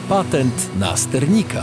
Patent na sternika.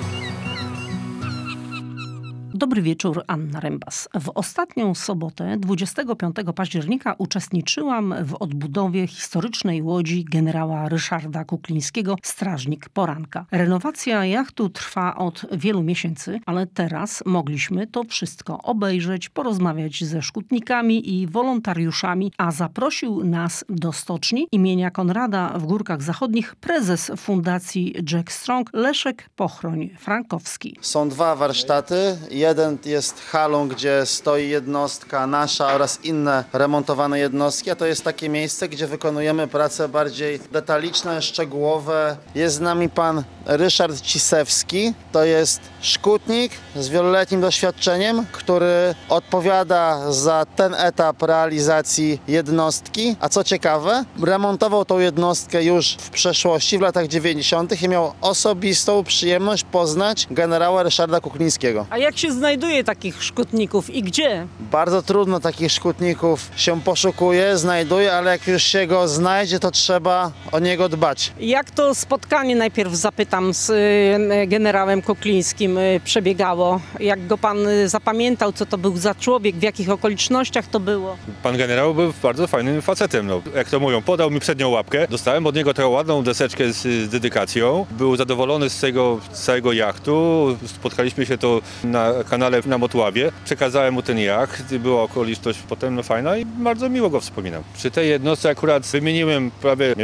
Dobry wieczór, Anna Rembas. W ostatnią sobotę, 25 października, uczestniczyłam w odbudowie historycznej łodzi generała Ryszarda Kuklińskiego Strażnik Poranka. Renowacja jachtu trwa od wielu miesięcy, ale teraz mogliśmy to wszystko obejrzeć, porozmawiać ze szkutnikami i wolontariuszami, a zaprosił nas do stoczni imienia Konrada w Górkach Zachodnich prezes Fundacji Jack Strong Leszek Pochroń-Frankowski. Są dwa warsztaty. Jeden jest halą, gdzie stoi jednostka nasza oraz inne remontowane jednostki, a to jest takie miejsce, gdzie wykonujemy prace bardziej detaliczne, szczegółowe. Jest z nami pan Ryszard Cisewski. To jest szkutnik z wieloletnim doświadczeniem, który odpowiada za ten etap realizacji jednostki. A co ciekawe, remontował tą jednostkę już w przeszłości, w latach 90. i miał osobistą przyjemność poznać generała Ryszarda Kuklińskiego. A jak się znajduje takich szkutników i gdzie? Bardzo trudno takich szkutników się poszukuje, znajduje, ale jak już się go znajdzie, to trzeba o niego dbać. Jak to spotkanie, najpierw zapytam, z generałem Kuklińskim przebiegało? Jak go pan zapamiętał? Co to był za człowiek? W jakich okolicznościach to było? Pan generał był bardzo fajnym facetem. Jak to mówią, podał mi przednią łapkę. Dostałem od niego taką ładną deseczkę z dedykacją. Był zadowolony z tego całego jachtu. Spotkaliśmy się to na kanale na Motławie. Przekazałem mu ten jacht. Była okoliczność potem fajna i bardzo miło go wspominam. Przy tej jednostce akurat wymieniłem prawie,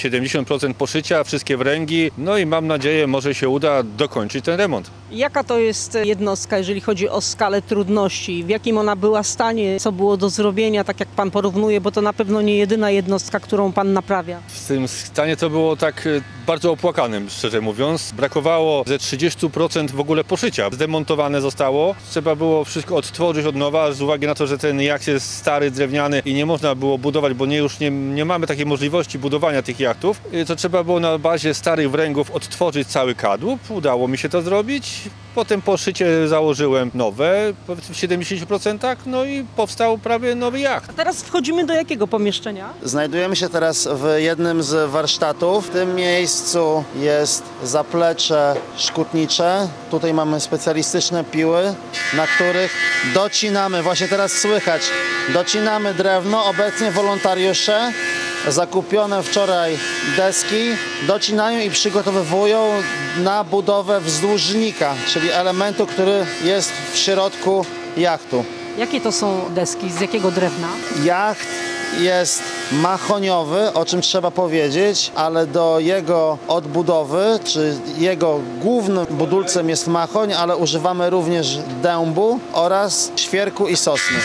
70% poszycia, wszystkie wręgi. No i mam nadzieję, może się uda dokończyć ten remont. Jaka to jest jednostka, jeżeli chodzi o skalę trudności? W jakim ona była stanie? Co było do zrobienia, tak jak pan porównuje? Bo to na pewno nie jedyna jednostka, którą pan naprawia. W tym stanie to było tak bardzo opłakanym, szczerze mówiąc. Brakowało ze 30% w ogóle poszycia. Zdemontowane zostało. Trzeba było wszystko odtworzyć od nowa, z uwagi na to, że ten jacht jest stary, drewniany i nie można było budować, bo nie mamy takiej możliwości budowania tych jachtów. To trzeba było na bazie starych wręgów odtworzyć cały kadłub. Udało mi się to zrobić. Potem poszycie założyłem nowe, powiedzmy w 70%, no i powstał prawie nowy jacht. A teraz wchodzimy do jakiego pomieszczenia? Znajdujemy się teraz w jednym z warsztatów. W tym miejscu jest zaplecze szkutnicze. Tutaj mamy specjalistyczne piły, na których docinamy, właśnie teraz słychać, docinamy drewno. Obecnie wolontariusze zakupione wczoraj deski docinają i przygotowują na budowę wzdłużnika, czyli elementu, który jest w środku jachtu. Jakie to są deski? Z jakiego drewna? Jacht jest mahoniowy, o czym trzeba powiedzieć, ale do jego odbudowy, czy jego głównym budulcem jest mahoń, ale używamy również dębu oraz świerku i sosny.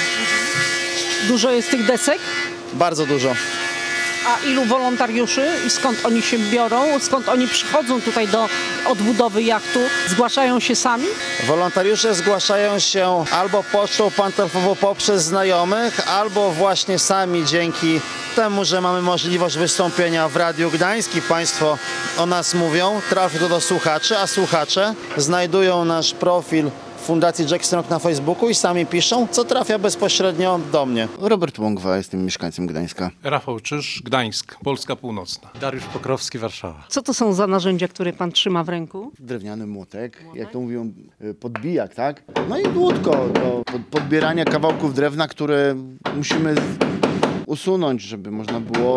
Dużo jest tych desek? Bardzo dużo. A ilu wolontariuszy i skąd oni się biorą? Skąd oni przychodzą tutaj do odbudowy jachtu? Zgłaszają się sami? Wolontariusze zgłaszają się albo pocztą pantoflową poprzez znajomych, albo właśnie sami dzięki temu, że mamy możliwość wystąpienia w Radiu Gdańsk i Państwo o nas mówią. Trafi to do słuchaczy, a słuchacze znajdują nasz profil Fundacji Jack Strong na Facebooku i sami piszą, co trafia bezpośrednio do mnie. Robert Łągwa, jestem mieszkańcem Gdańska. Rafał Czyż, Gdańsk, Polska Północna. Dariusz Pokrowski, Warszawa. Co to są za narzędzia, które pan trzyma w ręku? Drewniany młotek, jak to mówią, podbijak, tak? No i dłutko do podbierania kawałków drewna, które musimy usunąć, żeby można było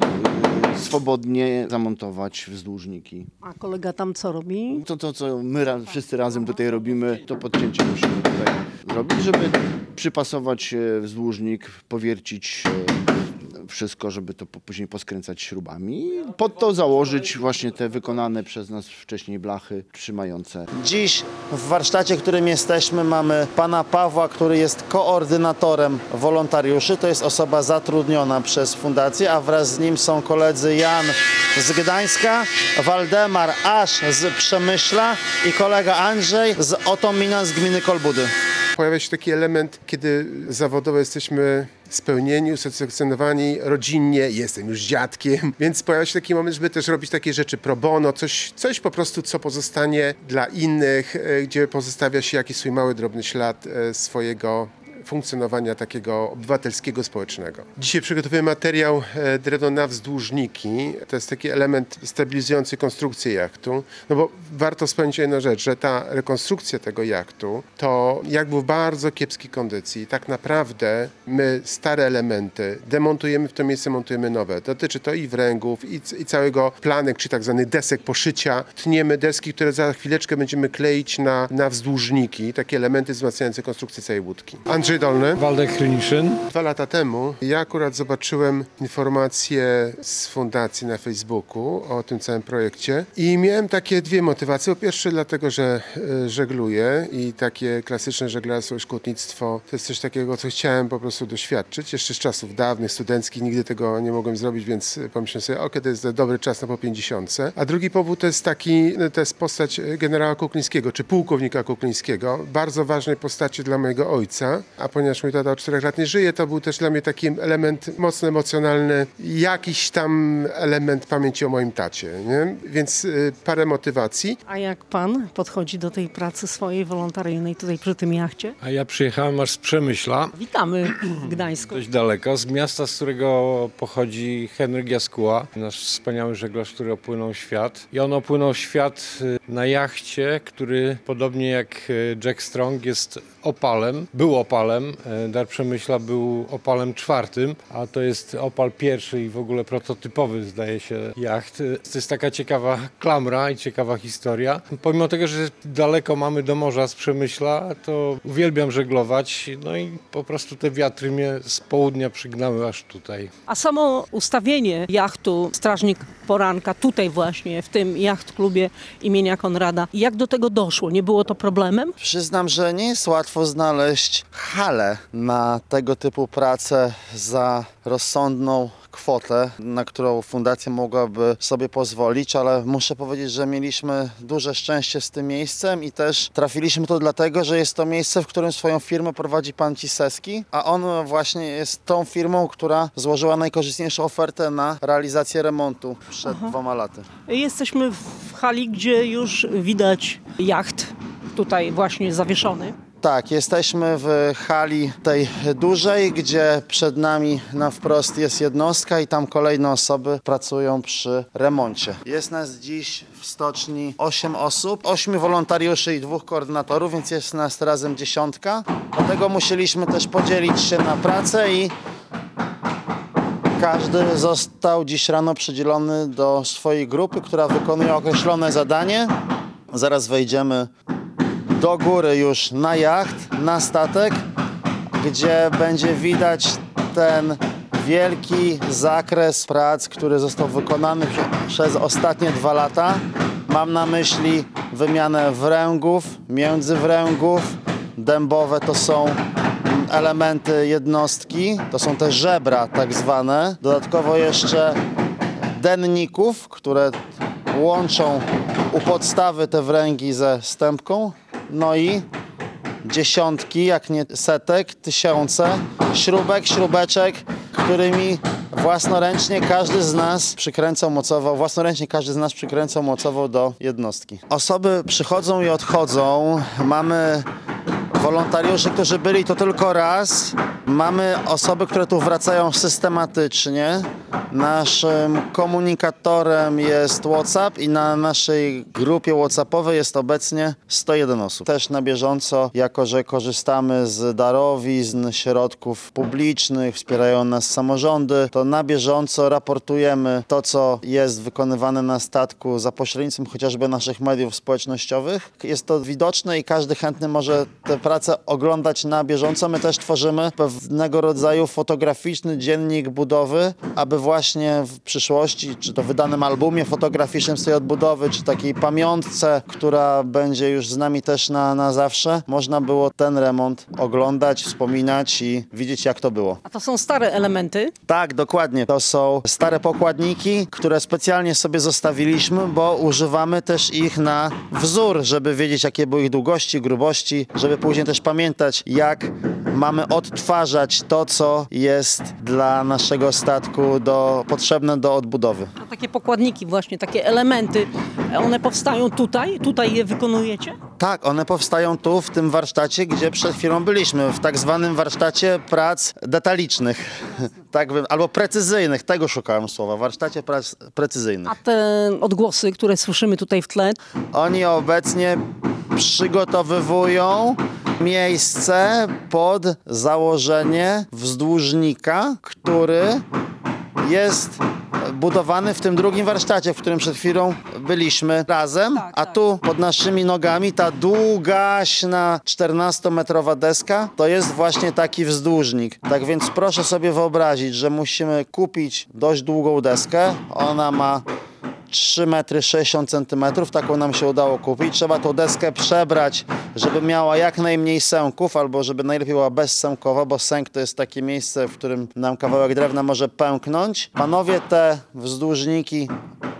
swobodnie zamontować wzdłużniki. A kolega tam co robi? To co my wszyscy razem tutaj robimy, to podcięcie musimy tutaj zrobić, żeby przypasować wzdłużnik, powiercić wszystko, żeby to później poskręcać śrubami i pod to założyć właśnie te wykonane przez nas wcześniej blachy trzymające. Dziś w warsztacie, w którym jesteśmy, mamy pana Pawła, który jest koordynatorem wolontariuszy. To jest osoba zatrudniona przez fundację, a wraz z nim są koledzy Jan z Gdańska, Waldemar Aż z Przemyśla i kolega Andrzej z Otomina z gminy Kolbudy. Pojawia się taki element, kiedy zawodowo jesteśmy spełnieni, usatysfakcjonowani rodzinnie, jestem już dziadkiem, więc pojawia się taki moment, żeby też robić takie rzeczy pro bono, coś po prostu, co pozostanie dla innych, gdzie pozostawia się jakiś swój mały, drobny ślad swojego funkcjonowania takiego obywatelskiego, społecznego. Dzisiaj przygotowuję materiał drewno na wzdłużniki. To jest taki element stabilizujący konstrukcję jachtu. No bo warto wspomnieć jedną rzecz, że ta rekonstrukcja tego jachtu to jacht był w bardzo kiepskiej kondycji. Tak naprawdę my stare elementy demontujemy, w to miejsce montujemy nowe. Dotyczy to i wręgów, i całego planek, czy tak zwanych desek poszycia. Tniemy deski, które za chwileczkę będziemy kleić na wzdłużniki, takie elementy wzmacniające konstrukcję całej łódki. Andrzej Dolny. Waldek Kryniszyn. 2 lata temu ja akurat zobaczyłem informacje z fundacji na Facebooku o tym całym projekcie i miałem takie 2 motywacje. Po pierwsze dlatego, że żegluję i takie klasyczne żeglarstwo i szkutnictwo to jest coś takiego, co chciałem po prostu doświadczyć. Jeszcze z czasów dawnych, studenckich, nigdy tego nie mogłem zrobić, więc pomyślałem sobie, okej, to jest dobry czas na po 50. A drugi powód to jest postać generała Kuklińskiego, czy pułkownika Kuklińskiego. Bardzo ważnej postaci dla mojego ojca, a ponieważ mój tata od 4 lat nie żyje, to był też dla mnie taki element mocno emocjonalny, jakiś tam element pamięci o moim tacie, nie? Więc parę motywacji. A jak pan podchodzi do tej pracy swojej wolontaryjnej tutaj przy tym jachcie? A ja przyjechałem aż z Przemyśla, Witamy w Gdańsku. dość daleko, z miasta, z którego pochodzi Henryk Jaskuła, nasz wspaniały żeglarz, który opłynął świat. I on opłynął świat na jachcie, który podobnie jak Jack Strong jest opalem, był opalem. Dar Przemyśla był opalem 4, a to jest opal 1 i w ogóle prototypowy, zdaje się, jacht. To jest taka ciekawa klamra i ciekawa historia. Pomimo tego, że daleko mamy do morza z Przemyśla, to uwielbiam żeglować, no i po prostu te wiatry mnie z południa przygnały aż tutaj. A samo ustawienie jachtu Strażnik Poranka tutaj właśnie, w tym jacht-klubie imienia Konrada, jak do tego doszło? Nie było to problemem? Przyznam, że nie jest łatwo znaleźć halę na tego typu pracę za rozsądną kwotę, na którą fundacja mogłaby sobie pozwolić, ale muszę powiedzieć, że mieliśmy duże szczęście z tym miejscem i też trafiliśmy tu dlatego, że jest to miejsce, w którym swoją firmę prowadzi pan Ciseski, a on właśnie jest tą firmą, która złożyła najkorzystniejszą ofertę na realizację remontu przed 2 laty. Jesteśmy w hali, gdzie już widać jacht tutaj właśnie zawieszony. Tak, jesteśmy w hali tej dużej, gdzie przed nami na wprost jest jednostka i tam kolejne osoby pracują przy remoncie. Jest nas dziś w stoczni 8 osób, 8 wolontariuszy i 2 koordynatorów, więc jest nas razem 10. Dlatego musieliśmy też podzielić się na pracę i każdy został dziś rano przydzielony do swojej grupy, która wykonuje określone zadanie. Zaraz wejdziemy do góry już na jacht, na statek, gdzie będzie widać ten wielki zakres prac, który został wykonany przez ostatnie 2 lata. Mam na myśli wymianę wręgów, międzywręgów. Dębowe to są elementy jednostki, to są te żebra tak zwane. Dodatkowo jeszcze denników, które łączą u podstawy te wręgi ze stępką. No i dziesiątki, jak nie setek, tysiące śrubeczek, którymi własnoręcznie każdy z nas przykręcał mocowo do jednostki. Osoby przychodzą i odchodzą. Mamy wolontariuszy, którzy byli tu tylko raz. Mamy osoby, które tu wracają systematycznie. Naszym komunikatorem jest WhatsApp i na naszej grupie WhatsAppowej jest obecnie 101 osób. Też na bieżąco, jako że korzystamy z darowizn, środków publicznych, wspierają nas samorządy, to na bieżąco raportujemy to, co jest wykonywane na statku za pośrednictwem chociażby naszych mediów społecznościowych. Jest to widoczne i każdy chętny może tę pracę oglądać na bieżąco. My też tworzymy pewnego rodzaju fotograficzny dziennik budowy, aby właśnie w przyszłości, czy to wydanym albumie fotograficznym z tej odbudowy, czy takiej pamiątce, która będzie już z nami też na zawsze, można było ten remont oglądać, wspominać i widzieć, jak to było. A to są stare elementy? Tak, dokładnie. To są stare pokładniki, które specjalnie sobie zostawiliśmy, bo używamy też ich na wzór, żeby wiedzieć, jakie były ich długości, grubości, żeby później też pamiętać, jak mamy odtwarzać to, co jest dla naszego statku potrzebne do odbudowy. A takie pokładniki właśnie, takie elementy, one powstają tutaj? Tutaj je wykonujecie? Tak, one powstają tu, w tym warsztacie, gdzie przed chwilą byliśmy, w tak zwanym warsztacie prac detalicznych, albo precyzyjnych, tego szukałem słowa, warsztacie prac precyzyjnych. A te odgłosy, które słyszymy tutaj w tle? Oni obecnie przygotowywują miejsce pod założenie wzdłużnika, który jest budowany w tym drugim warsztacie, w którym przed chwilą byliśmy razem, a tu pod naszymi nogami ta długaśna 14-metrowa deska to jest właśnie taki wzdłużnik. Tak więc proszę sobie wyobrazić, że musimy kupić dość długą deskę. Ona ma 3,60 m, taką nam się udało kupić. Trzeba tą deskę przebrać, żeby miała jak najmniej sęków, albo żeby najlepiej była bezsękowa, bo sęk to jest takie miejsce, w którym nam kawałek drewna może pęknąć. Panowie te wzdłużniki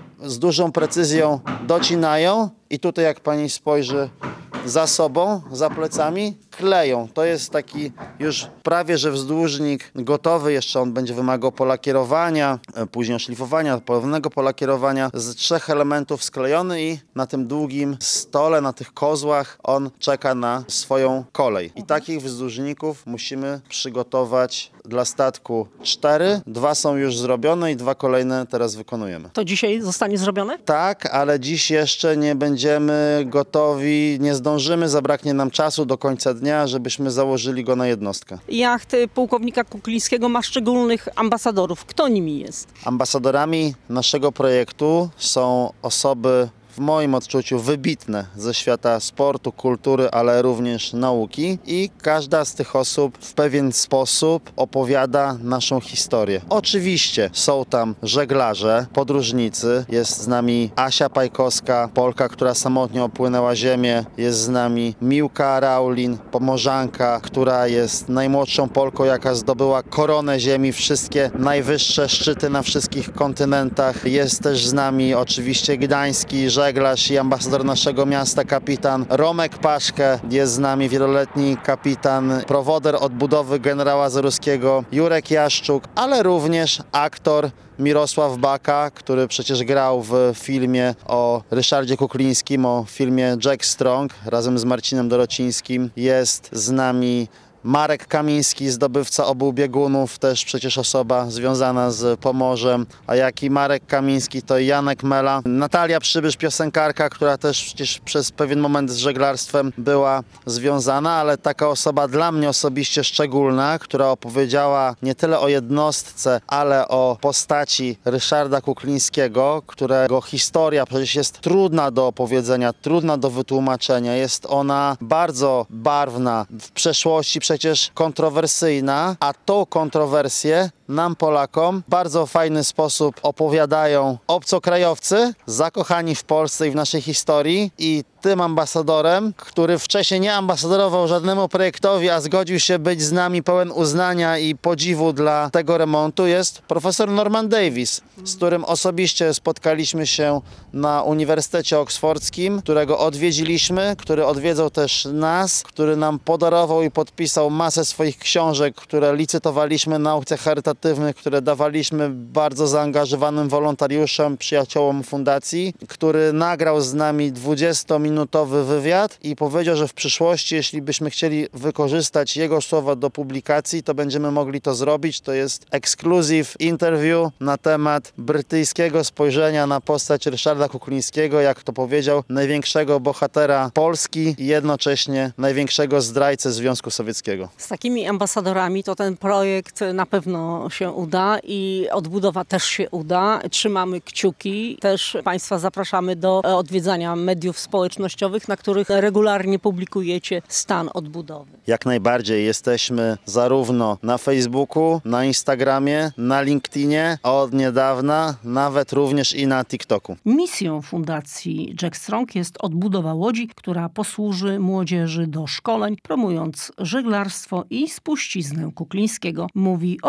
z dużą precyzją docinają i tutaj, jak pani spojrzy za sobą, za plecami, kleją. To jest taki już prawie że wzdłużnik gotowy. Jeszcze on będzie wymagał polakierowania, później oszlifowania, ponownego polakierowania. Z 3 elementów sklejony i na tym długim stole, na tych kozłach on czeka na swoją kolej. I takich wzdłużników musimy przygotować dla statku 4. 2 są już zrobione i 2 kolejne teraz wykonujemy. To dzisiaj zostanie zrobione? Tak, ale dziś jeszcze nie będziemy gotowi, nie zdążymy, zabraknie nam czasu do końca dnia, żebyśmy założyli go na jednostkę. Jacht pułkownika Kuklińskiego ma szczególnych ambasadorów. Kto nimi jest? Ambasadorami naszego projektu są osoby w moim odczuciu wybitne ze świata sportu, kultury, ale również nauki i każda z tych osób w pewien sposób opowiada naszą historię. Oczywiście są tam żeglarze, podróżnicy, jest z nami Asia Pajkowska, Polka, która samotnie opłynęła ziemię, jest z nami Miłka Raulin, Pomorzanka, która jest najmłodszą Polką, jaka zdobyła koronę ziemi, wszystkie najwyższe szczyty na wszystkich kontynentach. Jest też z nami oczywiście gdański żeglarz i ambasador naszego miasta, kapitan Romek Paszke. Jest z nami wieloletni kapitan, prowoder odbudowy generała Zaruskiego Jurek Jaszczuk, ale również aktor Mirosław Baka, który przecież grał w filmie o Ryszardzie Kuklińskim, o filmie Jack Strong razem z Marcinem Dorocińskim. Jest z nami Marek Kamiński, zdobywca obu biegunów, też przecież osoba związana z Pomorzem, a jak i Marek Kamiński, to Janek Mela. Natalia Przybysz, piosenkarka, która też przecież przez pewien moment z żeglarstwem była związana, ale taka osoba dla mnie osobiście szczególna, która opowiedziała nie tyle o jednostce, ale o postaci Ryszarda Kuklińskiego, którego historia przecież jest trudna do opowiedzenia, trudna do wytłumaczenia. Jest ona bardzo barwna, w przeszłości przecież kontrowersyjna, a tą kontrowersję nam, Polakom, w bardzo fajny sposób opowiadają obcokrajowcy zakochani w Polsce i w naszej historii. I tym ambasadorem, który wcześniej nie ambasadorował żadnemu projektowi, a zgodził się być z nami pełen uznania i podziwu dla tego remontu, jest profesor Norman Davis, z którym osobiście spotkaliśmy się na Uniwersytecie Oksfordzkim, którego odwiedziliśmy, który odwiedzał też nas, który nam podarował i podpisał masę swoich książek, które licytowaliśmy na aukcjach charytatywnych, które dawaliśmy bardzo zaangażowanym wolontariuszom, przyjaciołom fundacji, który nagrał z nami 20-minutowy wywiad i powiedział, że w przyszłości, jeśli byśmy chcieli wykorzystać jego słowa do publikacji, to będziemy mogli to zrobić. To jest exclusive interview na temat brytyjskiego spojrzenia na postać Ryszarda Kuklińskiego, jak to powiedział, największego bohatera Polski i jednocześnie największego zdrajcę Związku Sowieckiego. Z takimi ambasadorami to ten projekt na pewno się uda i odbudowa też się uda. Trzymamy kciuki. Też Państwa zapraszamy do odwiedzania mediów społecznościowych, na których regularnie publikujecie stan odbudowy. Jak najbardziej jesteśmy zarówno na Facebooku, na Instagramie, na LinkedInie, a od niedawna nawet również i na TikToku. Misją Fundacji Jack Strong jest odbudowa łodzi, która posłuży młodzieży do szkoleń, promując żeglarstwo i spuściznę Kuklińskiego, mówi organizator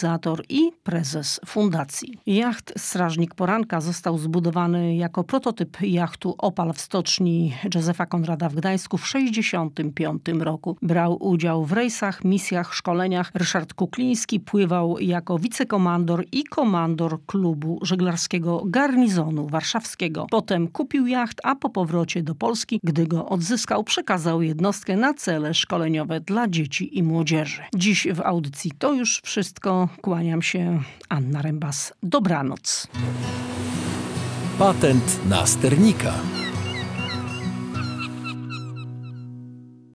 inicjator i prezes fundacji. Jacht Strażnik Poranka został zbudowany jako prototyp jachtu Opal w stoczni Józefa Konrada w Gdańsku w 1965 roku. Brał udział w rejsach, misjach, szkoleniach. Ryszard Kukliński pływał jako wicekomandor i komandor klubu żeglarskiego garnizonu warszawskiego. Potem kupił jacht, a po powrocie do Polski, gdy go odzyskał, przekazał jednostkę na cele szkoleniowe dla dzieci i młodzieży. Dziś w audycji to już wszystko. Kłaniam się, Anna Rembas. Dobranoc. Patent na sternika.